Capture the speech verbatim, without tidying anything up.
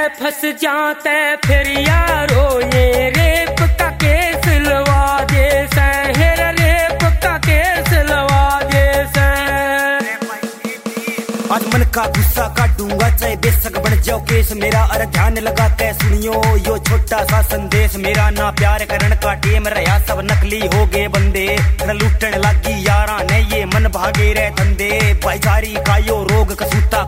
फंस जाते फिर यारो ये रेप का केस लवा दे सहेर रेप का केस लवा दे आज मन का गुस्सा काटूंगा चाहे बेशक बन जाओ केस मेरा। अरे ध्यान लगा के सुनियो यो छोटा सा संदेश मेरा। ना प्यार करण का टेम रहा सब नकली हो गए बंदे। लूटन लागी यारा ने ये मन भागे रे धंधे। भाईचारी का यो रोग कसूता